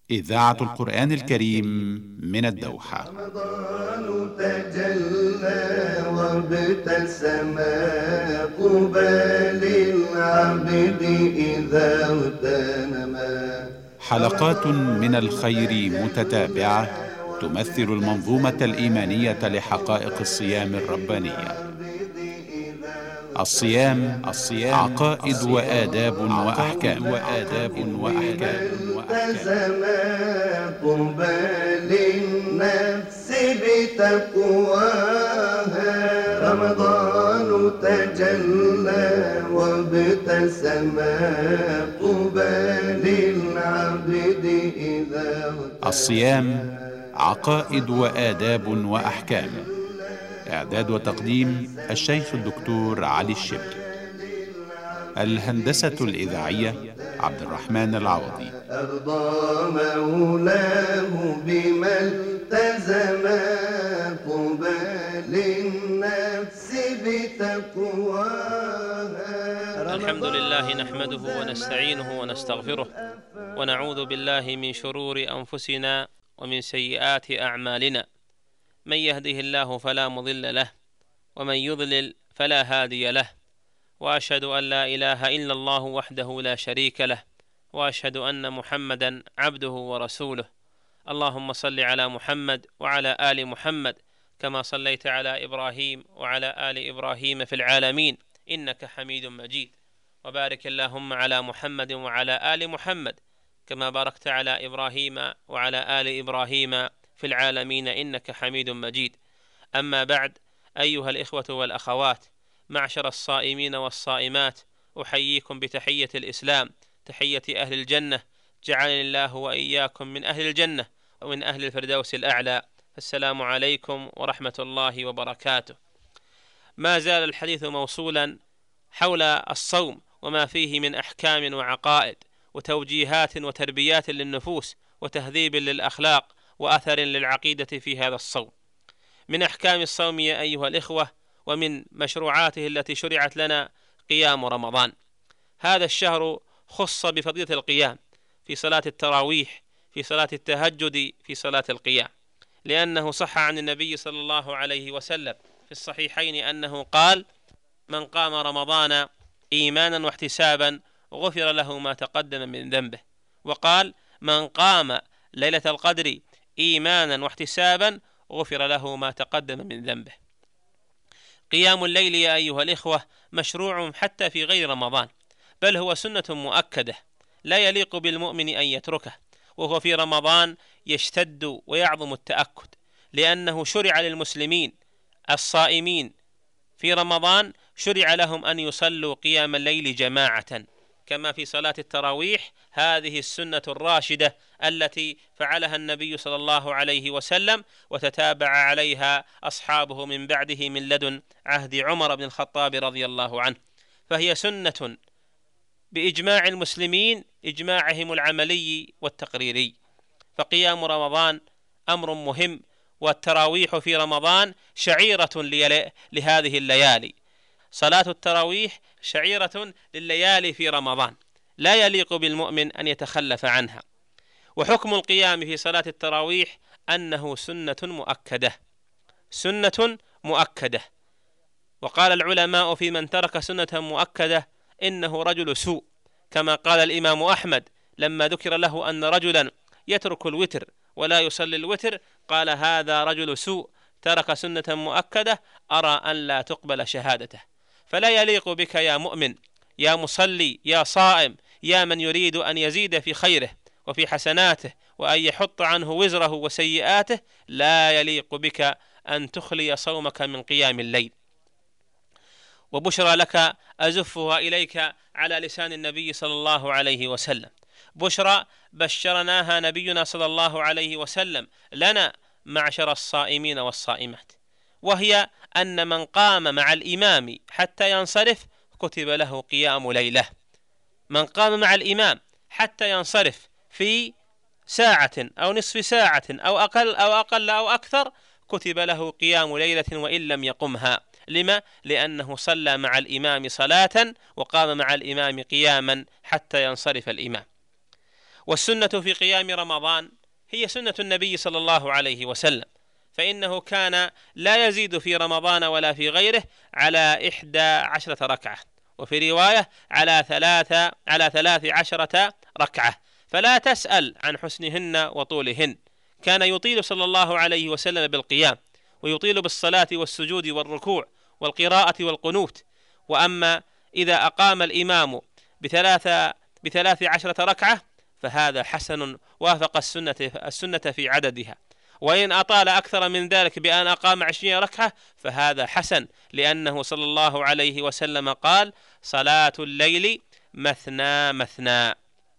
إذاعة القرآن الكريم من الدوحة. رمضان تجلى وابتسم قبال العبد إذا اغتنما. حلقات من الخير متتابعة تمثل المنظومة الإيمانية لحقائق الصيام الربانية. الصيام عقائد وآداب وأحكام. التزم قبال النفس بتقواها. رمضان تجلى وابتسم قبال العبد إذا الصيام عقائد وآداب وأحكام. إعداد وتقديم الشيخ الدكتور علي الشبلي. الهندسة الإذاعية عبد الرحمن العوضي. أرضى مولاه بما التزم قبال النفس بتقواها. الحمد لله نحمده ونستعينه ونستغفره ونعوذ بالله من شرور أنفسنا ومن سيئات أعمالنا. من يهده الله فلا مضل له ومن يضلل فلا هادي له، وأشهد أن لا إله إلا الله وحده لا شريك له، وأشهد أن محمدا عبده ورسوله. اللهم صل على محمد وعلى آل محمد كما صليت على إبراهيم وعلى آل إبراهيم في العالمين إنك حميد مجيد، وبارك اللهم على محمد وعلى آل محمد كما باركت على إبراهيم وعلى آل إبراهيم في العالمين إنك حميد مجيد. أما بعد، أيها الإخوة والأخوات، معشر الصائمين والصائمات، أحييكم بتحية الإسلام، تحية أهل الجنة، جعلني الله وإياكم من أهل الجنة ومن أهل الفردوس الأعلى. السلام عليكم ورحمة الله وبركاته. ما زال الحديث موصولا حول الصوم وما فيه من أحكام وعقائد وتوجيهات وتربيات للنفوس وتهذيب للأخلاق وأثر للعقيدة في هذا الصوم. من أحكام الصوم يا أيها الإخوة ومن مشروعاته التي شرعت لنا قيام رمضان. هذا الشهر خص بفضيلة القيام في صلاة التراويح، في صلاة التهجد، في صلاة القيام، لأنه صح عن النبي صلى الله عليه وسلم في الصحيحين أنه قال: من قام رمضان إيمانا واحتسابا غفر له ما تقدم من ذنبه. وقال: من قام ليلة القدر إيمانا واحتسابا غفر له ما تقدم من ذنبه. قيام الليل يا أيها الإخوة مشروع حتى في غير رمضان، بل هو سنة مؤكدة لا يليق بالمؤمن أن يتركه، وهو في رمضان يشتد ويعظم التأكد، لأنه شرع للمسلمين الصائمين في رمضان، شرع لهم أن يصلوا قيام الليل جماعة كما في صلاة التراويح. هذه السنة الراشدة التي فعلها النبي صلى الله عليه وسلم وتتابع عليها أصحابه من بعده من لدن عهد عمر بن الخطاب رضي الله عنه، فهي سنة بإجماع المسلمين، إجماعهم العملي والتقريري. فقيام رمضان أمر مهم، والتراويح في رمضان شعيرة لهذه الليالي. صلاة التراويح شعيرة لليالي في رمضان، لا يليق بالمؤمن أن يتخلف عنها. وحكم القيام في صلاة التراويح أنه سنة مؤكدة. وقال العلماء في من ترك سنة مؤكدة إنه رجل سوء، كما قال الإمام أحمد لما ذكر له أن رجلا يترك الوتر ولا يصلي الوتر، قال: هذا رجل سوء ترك سنة مؤكدة أرى أن لا تقبل شهادته. فلا يليق بك يا مؤمن، يا مصلي، يا صائم، يا من يريد أن يزيد في خيره وفي حسناته وأن يحط عنه وزره وسيئاته، لا يليق بك أن تخلي صومك من قيام الليل. وبشرى لك أزفها إليك على لسان النبي صلى الله عليه وسلم، بشرى بشرناها نبينا صلى الله عليه وسلم لنا معشر الصائمين والصائمات، وهي أن من قام مع الإمام حتى ينصرف كتب له قيام ليلة. من قام مع الإمام حتى ينصرف في ساعة أو نصف ساعة أو أقل أو أكثر كتب له قيام ليلة وإن لم يقمها. لما؟ لأنه صلى مع الإمام صلاة وقام مع الإمام قياما حتى ينصرف الإمام. والسنة في قيام رمضان هي سنة النبي صلى الله عليه وسلم، فإنه كان لا يزيد في رمضان ولا في غيره على 11 ركعة، وفي رواية على 13 ركعة، فلا تسأل عن حسنهن وطولهن. كان يطيل صلى الله عليه وسلم بالقيام، ويطيل بالصلاة والسجود والركوع والقراءة والقنوت. وأما إذا أقام الإمام ب13 ركعة فهذا حسن وافق السنة في عددها، وإن أطال أكثر من ذلك بأن أقام 20 ركعة فهذا حسن، لأنه صلى الله عليه وسلم قال: صلاة الليل مثنى مثنى،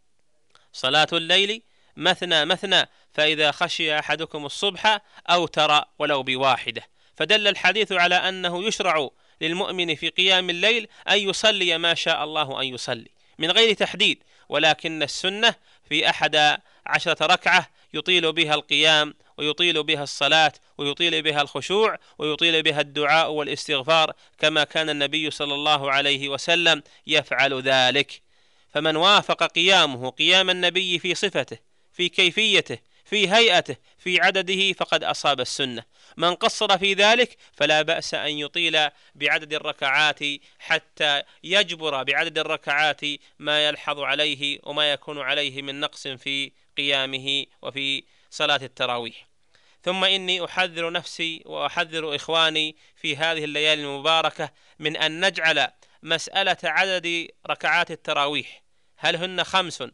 صلاة الليل مثنى مثنى، فإذا خشي أحدكم الصبح أوتر ولو بواحدة. فدل الحديث على أنه يشرع للمؤمن في قيام الليل أن يصلي ما شاء الله أن يصلي من غير تحديد، ولكن السنة في 11 ركعة يطيل بها القيام، ويطيل بها الصلاة، ويطيل بها الخشوع، ويطيل بها الدعاء والاستغفار، كما كان النبي صلى الله عليه وسلم يفعل ذلك. فمن وافق قيامه قيام النبي في صفته، في كيفيته، في هيئته، في عدده، فقد أصاب السنة. من قصر في ذلك فلا بأس أن يطيل بعدد الركعات حتى يجبر بعدد الركعات ما يلحظ عليه وما يكون عليه من نقص في قيامه وفي صلاة التراويح. ثم إني أحذر نفسي وأحذر إخواني في هذه الليالي المباركة من أن نجعل مسألة عدد ركعات التراويح، هل هن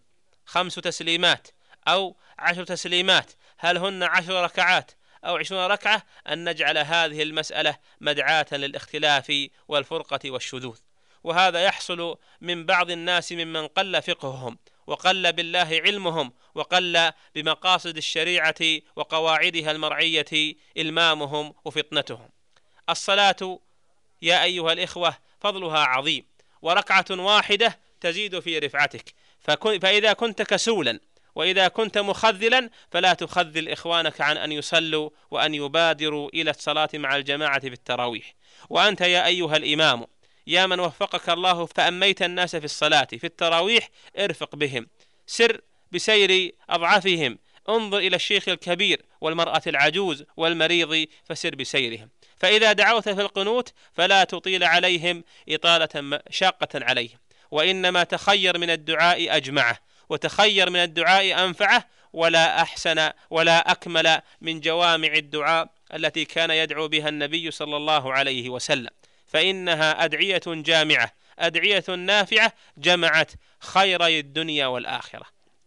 5 تسليمات أو 10 تسليمات، هل هن 10 ركعات أو 20 ركعة، أن نجعل هذه المسألة مدعاة للاختلاف والفرقة والشذوذ. وهذا يحصل من بعض الناس ممن قل فقههم وقل بالله علمهم وقل بمقاصد الشريعة وقواعدها المرعية إلمامهم وفطنتهم. الصلاة يا أيها الإخوة فضلها عظيم، وركعة واحدة تزيد في رفعتك، فإذا كنت كسولا وإذا كنت مخذلا فلا تخذل إخوانك عن أن يصلوا وأن يبادروا إلى الصلاة مع الجماعة في التراويح. وأنت يا أيها الإمام يا من وفقك الله فأميت الناس في الصلاة في التراويح، ارفق بهم، سر بسير أضعفهم، انظر إلى الشيخ الكبير والمرأة العجوز والمريض فسر بسيرهم. فإذا دعوت في القنوت فلا تطيل عليهم إطالة شاقة عليهم، وإنما تخير من الدعاء أجمعه، وتخير من الدعاء أنفعه، ولا أحسن ولا أكمل من جوامع الدعاء التي كان يدعو بها النبي صلى الله عليه وسلم، فإنها أدعية جامعة، أدعية نافعة، جمعت خيري الدنيا والآخرة.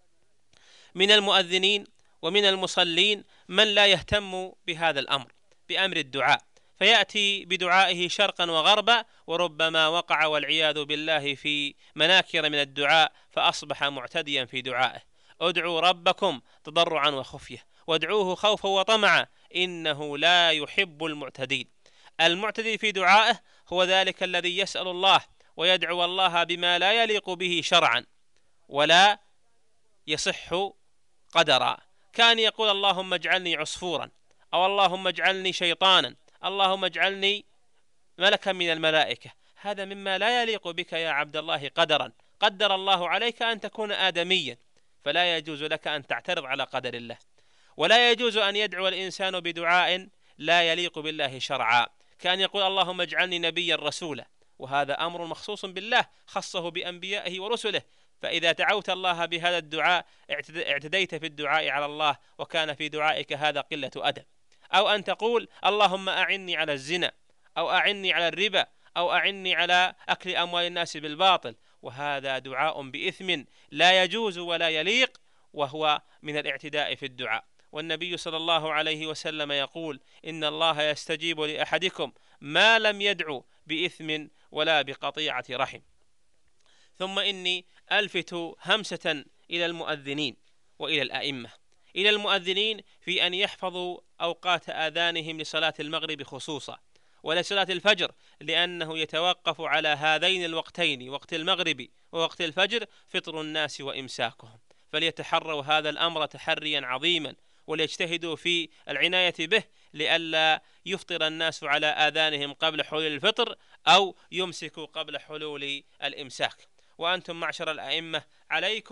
من المؤذنين ومن المصلين من لا يهتم بهذا الأمر، بأمر الدعاء، فيأتي بدعائه شرقا وغربا، وربما وقع والعياذ بالله في مناكر من الدعاء فأصبح معتديا في دعائه. ادعوا ربكم تضرعا وخفية وادعوه خوفا وطمعا إنه لا يحب المعتدين. المعتدي في دعائه هو ذلك الذي يسأل الله ويدعو الله بما لا يليق به شرعا ولا يصح قدرا، كان يقول اللهم اجعلني عصفورا، أو اللهم اجعلني شيطانا، اللهم اجعلني ملكا من الملائكة. هذا مما لا يليق بك يا عبد الله قدرا، قدر الله عليك أن تكون آدميا، فلا يجوز لك أن تعترض على قدر الله. ولا يجوز أن يدعو الإنسان بدعاء لا يليق بالله شرعا، كان يقول اللهم اجعلني نبيا رسولا، وهذا أمر مخصوص بالله خصه بأنبيائه ورسله، فإذا دعوت الله بهذا الدعاء اعتديت في الدعاء على الله، وكان في دعائك هذا قلة أدب. أو أن تقول اللهم أعني على الزنا، أو أعني على الربا، أو أعني على أكل أموال الناس بالباطل، وهذا دعاء بإثم لا يجوز ولا يليق، وهو من الاعتداء في الدعاء. والنبي صلى الله عليه وسلم يقول إن الله يستجيب لأحدكم ما لم يدعو بإثم ولا بقطيعة رحم. ثم إني ألفت همسة إلى المؤذنين وإلى الأئمة، إلى المؤذنين في أن يحفظوا أوقات آذانهم لصلاة المغرب خصوصا ولصلاة الفجر، لأنه يتوقف على هذين الوقتين، وقت المغرب ووقت الفجر، فطر الناس وإمساكهم، فليتحروا هذا الأمر تحريا عظيما، وليجتهدوا في العناية به لئلا يفطر الناس على آذانهم قبل حلول الفطر أو يمسكوا قبل حلول الإمساك. وأنتم معشر الأئمة عليكم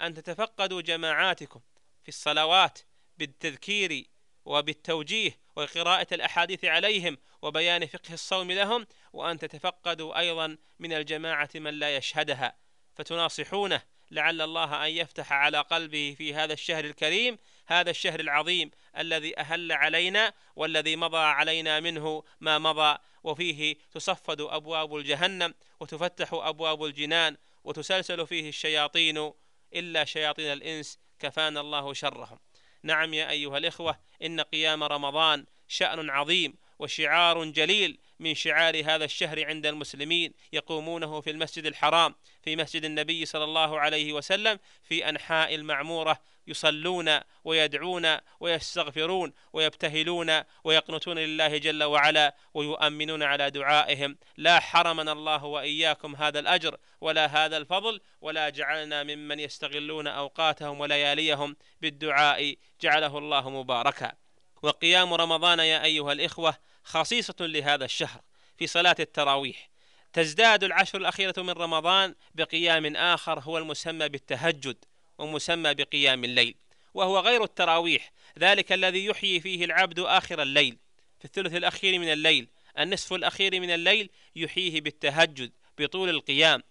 أن تتفقدوا جماعاتكم في الصلوات بالتذكير وبالتوجيه وقراءة الأحاديث عليهم وبيان فقه الصوم لهم، وأن تتفقدوا أيضا من الجماعة من لا يشهدها فتناصحونه لعل الله أن يفتح على قلبه في هذا الشهر الكريم، هذا الشهر العظيم الذي أهل علينا والذي مضى علينا منه ما مضى، وفيه تصفد أبواب الجهنم وتفتح أبواب الجنان وتسلسل فيه الشياطين إلا شياطين الإنس كفانا الله شرهم. نعم يا أيها الإخوة، إن قيام رمضان شأن عظيم وشعار جليل من شعار هذا الشهر عند المسلمين، يقومونه في المسجد الحرام في مسجد النبي صلى الله عليه وسلم في أنحاء المعمورة، يصلون ويدعون ويستغفرون ويبتهلون ويقنتون لله جل وعلا ويؤمنون على دعائهم. لا حرمنا الله وإياكم هذا الأجر ولا هذا الفضل، ولا جعلنا ممن يستغلون أوقاتهم ولياليهم بالدعاء، جعله الله مباركا. وقيام رمضان يا أيها الإخوة خصيصة لهذا الشهر في صلاة التراويح. تزداد العشر الأخيرة من رمضان بقيام آخر هو المسمى بالتهجد ومسمى بقيام الليل، وهو غير التراويح، ذلك الذي يحيي فيه العبد آخر الليل في الثلث الأخير من الليل، النصف الأخير من الليل يحييه بالتهجد بطول القيام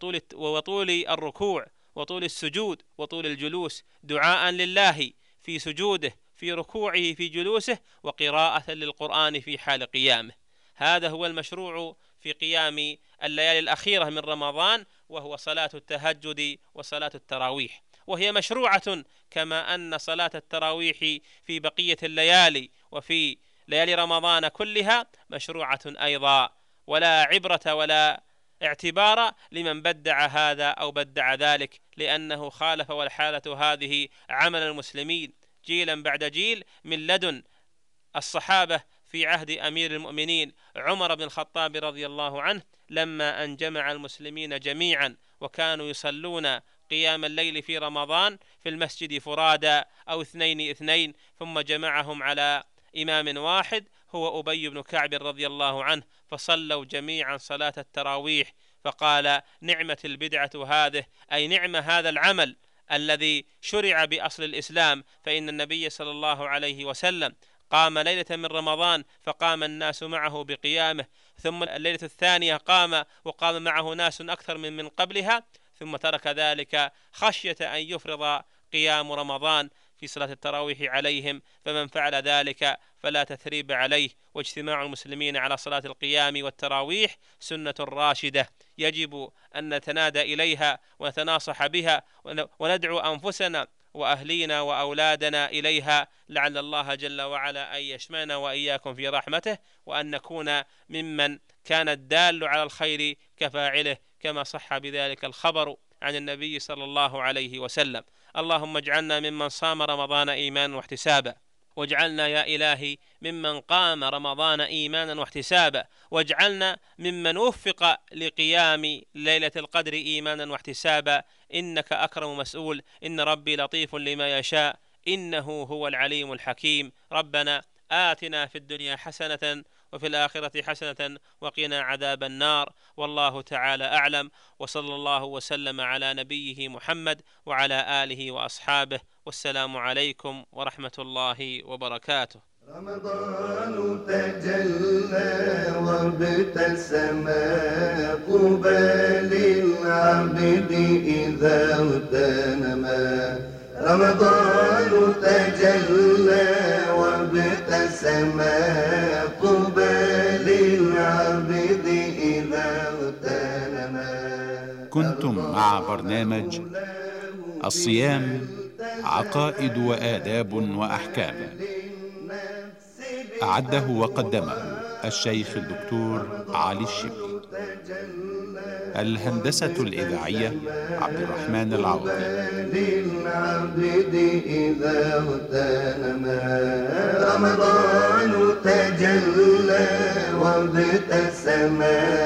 وطول الركوع وطول السجود وطول الجلوس، دعاء لله في سجوده في ركوعه في جلوسه وقراءة للقرآن في حال قيامه. هذا هو المشروع في قيام الليالي الأخيرة من رمضان، وهو صلاة التهجد وصلاة التراويح، وهي مشروعة كما أن صلاة التراويح في بقية الليالي وفي ليالي رمضان كلها مشروعة أيضا، ولا عبرة ولا اعتبار لمن بدع هذا أو بدع ذلك، لأنه خالف، والحالة هذه عمل المسلمين جيلا بعد جيل من لدن الصحابة في عهد أمير المؤمنين عمر بن الخطاب رضي الله عنه، لما أن جمع المسلمين جميعا وكانوا يصلون قيام الليل في رمضان في المسجد فرادى أو 2 ثم جمعهم على إمام واحد هو أبي بن كعب رضي الله عنه، فصلوا جميعا صلاة التراويح، فقال: نعمة البدعة هذه، أي نعم هذا العمل الذي شرع بأصل الإسلام، فإن النبي صلى الله عليه وسلم قام ليلة من رمضان فقام الناس معه بقيامه، ثم الليلة الثانية وقام معه ناس أكثر من قبلها، ثم ترك ذلك خشية أن يفرض قيام رمضان في صلاة التراويح عليهم، فمن فعل ذلك فلا تثريب عليه. واجتماع المسلمين على صلاة القيام والتراويح سنة راشدة يجب أن نتنادى إليها ونتناصح بها وندعو أنفسنا وأهلينا وأولادنا إليها، لعل الله جل وعلا أن يشملنا وإياكم في رحمته، وأن نكون ممن كان الدال على الخير كفاعله، كما صح بذلك الخبر عن النبي صلى الله عليه وسلم. اللهم اجعلنا ممن صام رمضان إيمانا واحتسابا، واجعلنا يا إلهي ممن قام رمضان إيمانا واحتسابا، واجعلنا ممن وفق لقيام ليلة القدر إيمانا واحتسابا، إنك أكرم مسؤول، إن ربي لطيف لما يشاء، إنه هو العليم الحكيم. ربنا آتنا في الدنيا حسنة وفي الآخرة حسنة وقنا عذاب النار، والله تعالى أعلم، وصلى الله وسلم على نبيه محمد وعلى آله وأصحابه، والسلام عليكم ورحمة الله وبركاته. رمضان تجلى وابتسم قبال العبد إذا اغتنما، رمضان تجلى وابتسم قبال العبد إذا اغتنما. كنتم مع برنامج الصيام، عقائد وآداب وأحكام، أعده وقدمه الشيخ الدكتور علي الشبلي. الهندسة الإذاعية عبد الرحمن العوضي. رمضان تجلى وابتسم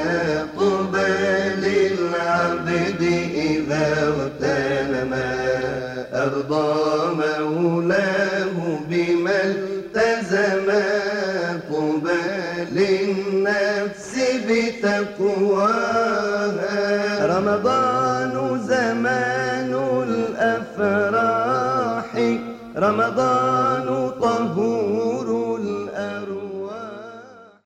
قبال العبد إذا اغتنما، أرضى مولاه بما التزم قبال النفس بتقواها. رمضان زمان الأفضل رمضان طهور